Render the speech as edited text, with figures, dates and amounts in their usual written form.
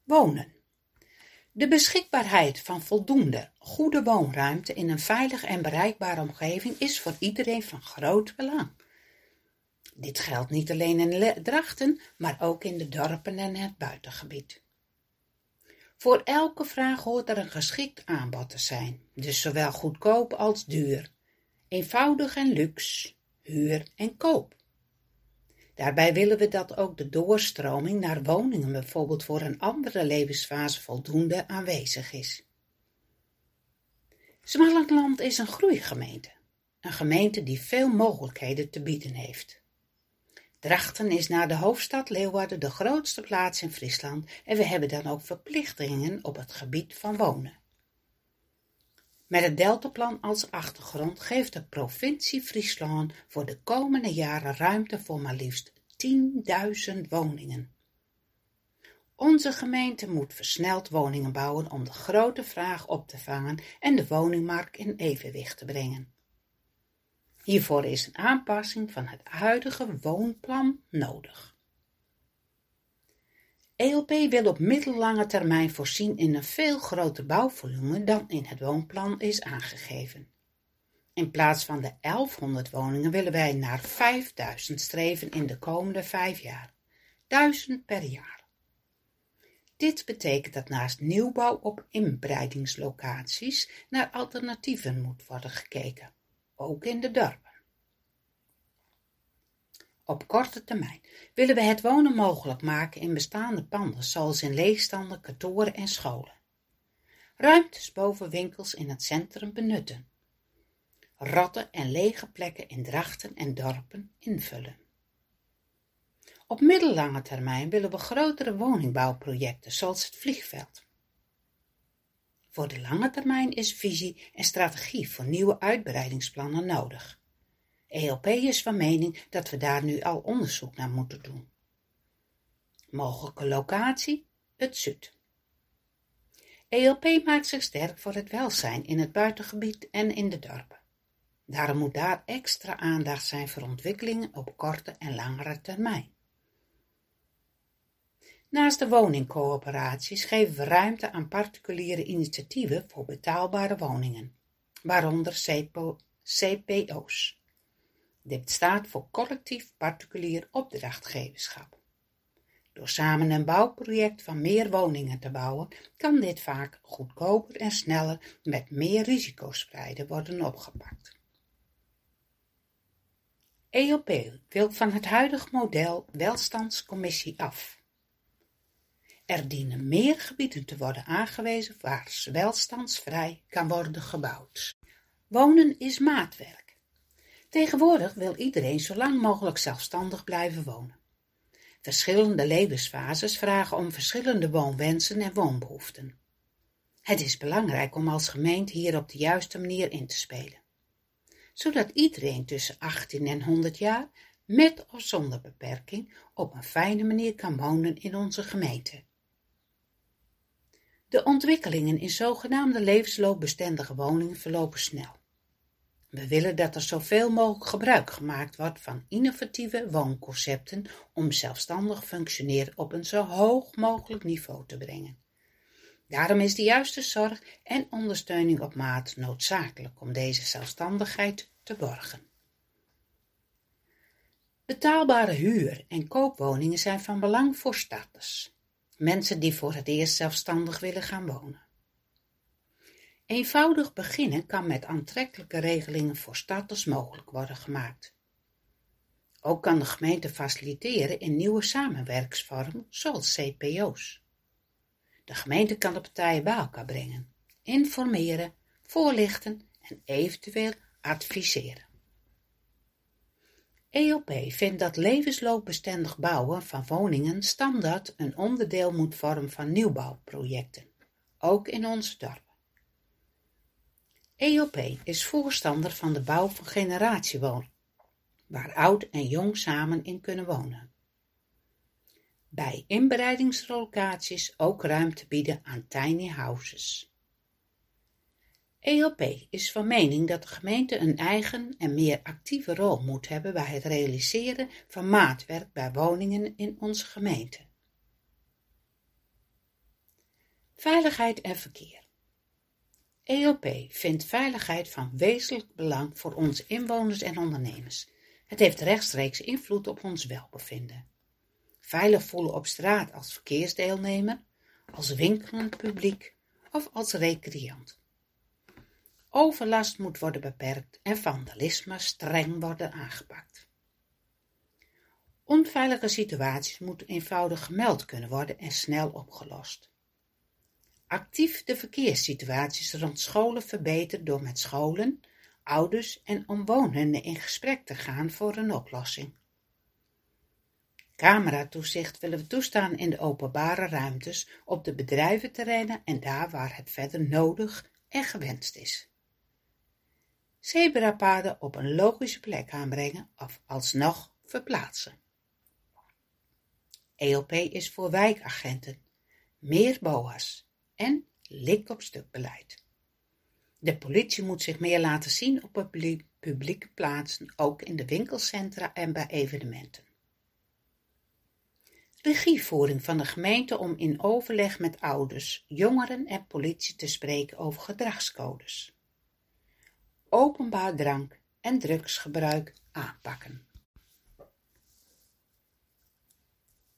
Wonen. De beschikbaarheid van voldoende goede woonruimte in een veilige en bereikbare omgeving is voor iedereen van groot belang. Dit geldt niet alleen in Drachten, maar ook in de dorpen en het buitengebied. Voor elke vraag hoort er een geschikt aanbod te zijn, dus zowel goedkoop als duur, eenvoudig en luxe, huur en koop. Daarbij willen we dat ook de doorstroming naar woningen bijvoorbeeld voor een andere levensfase voldoende aanwezig is. Smallenland is een groeigemeente, een gemeente die veel mogelijkheden te bieden heeft. Drachten is na de hoofdstad Leeuwarden de grootste plaats in Friesland en we hebben dan ook verplichtingen op het gebied van wonen. Met het Deltaplan als achtergrond geeft de provincie Friesland voor de komende jaren ruimte voor maar liefst 10.000 woningen. Onze gemeente moet versneld woningen bouwen om de grote vraag op te vangen en de woningmarkt in evenwicht te brengen. Hiervoor is een aanpassing van het huidige woonplan nodig. ELP wil op middellange termijn voorzien in een veel groter bouwvolume dan in het woonplan is aangegeven. In plaats van de 1100 woningen willen wij naar 5000 streven in de komende 5 jaar, 1000 per jaar. Dit betekent dat naast nieuwbouw op inbreidingslocaties naar alternatieven moet worden gekeken, ook in de dorpen. Op korte termijn willen we het wonen mogelijk maken in bestaande panden, zoals in leegstaande kantoren en scholen. Ruimtes boven winkels in het centrum benutten. Rotte en lege plekken in Drachten en dorpen invullen. Op middellange termijn willen we grotere woningbouwprojecten, zoals het vliegveld. Voor de lange termijn is visie en strategie voor nieuwe uitbreidingsplannen nodig. ELP is van mening dat we daar nu al onderzoek naar moeten doen. Mogelijke locatie: het Zuid. ELP maakt zich sterk voor het welzijn in het buitengebied en in de dorpen. Daarom moet daar extra aandacht zijn voor ontwikkelingen op korte en langere termijn. Naast de woningcoöperaties geven we ruimte aan particuliere initiatieven voor betaalbare woningen, waaronder CPO's. Dit staat voor collectief particulier opdrachtgeverschap. Door samen een bouwproject van meer woningen te bouwen, kan dit vaak goedkoper en sneller met meer risicospreiden worden opgepakt. ELP wil van het huidige model welstandscommissie af. Er dienen meer gebieden te worden aangewezen waar welstandsvrij kan worden gebouwd. Wonen is maatwerk. Tegenwoordig wil iedereen zo lang mogelijk zelfstandig blijven wonen. Verschillende levensfases vragen om verschillende woonwensen en woonbehoeften. Het is belangrijk om als gemeente hier op de juiste manier in te spelen, zodat iedereen tussen 18 en 100 jaar, met of zonder beperking, op een fijne manier kan wonen in onze gemeente. De ontwikkelingen in zogenaamde levensloopbestendige woningen verlopen snel. We willen dat er zoveel mogelijk gebruik gemaakt wordt van innovatieve woonconcepten om zelfstandig functioneren op een zo hoog mogelijk niveau te brengen. Daarom is de juiste zorg en ondersteuning op maat noodzakelijk om deze zelfstandigheid te borgen. Betaalbare huur- en koopwoningen zijn van belang voor starters, mensen die voor het eerst zelfstandig willen gaan wonen. Eenvoudig beginnen kan met aantrekkelijke regelingen voor starters mogelijk worden gemaakt. Ook kan de gemeente faciliteren in nieuwe samenwerkingsvormen, zoals CPO's. De gemeente kan de partijen bij elkaar brengen, informeren, voorlichten en eventueel adviseren. ELP vindt dat levensloopbestendig bouwen van woningen standaard een onderdeel moet vormen van nieuwbouwprojecten, ook in onze dorpen. ELP is voorstander van de bouw van generatiewoningen, waar oud en jong samen in kunnen wonen. Bij inbreidingslocaties ook ruimte bieden aan tiny houses. ELP is van mening dat de gemeente een eigen en meer actieve rol moet hebben bij het realiseren van maatwerk bij woningen in onze gemeente. Veiligheid en verkeer. ELP vindt veiligheid van wezenlijk belang voor onze inwoners en ondernemers. Het heeft rechtstreeks invloed op ons welbevinden. Veilig voelen op straat als verkeersdeelnemer, als winkelend publiek of als recreant. Overlast moet worden beperkt en vandalisme streng worden aangepakt. Onveilige situaties moeten eenvoudig gemeld kunnen worden en snel opgelost. Actief de verkeerssituaties rond scholen verbeteren door met scholen, ouders en omwonenden in gesprek te gaan voor een oplossing. Cameratoezicht willen we toestaan in de openbare ruimtes, op de bedrijventerreinen en daar waar het verder nodig en gewenst is. Zebrapaden op een logische plek aanbrengen of alsnog verplaatsen. ELP is voor wijkagenten, meer BOA's en lik-op-stuk beleid. De politie moet zich meer laten zien op publieke plaatsen, ook in de winkelcentra en bij evenementen. Regievoering van de gemeente om in overleg met ouders, jongeren en politie te spreken over gedragscodes. Openbaar drank- en drugsgebruik aanpakken.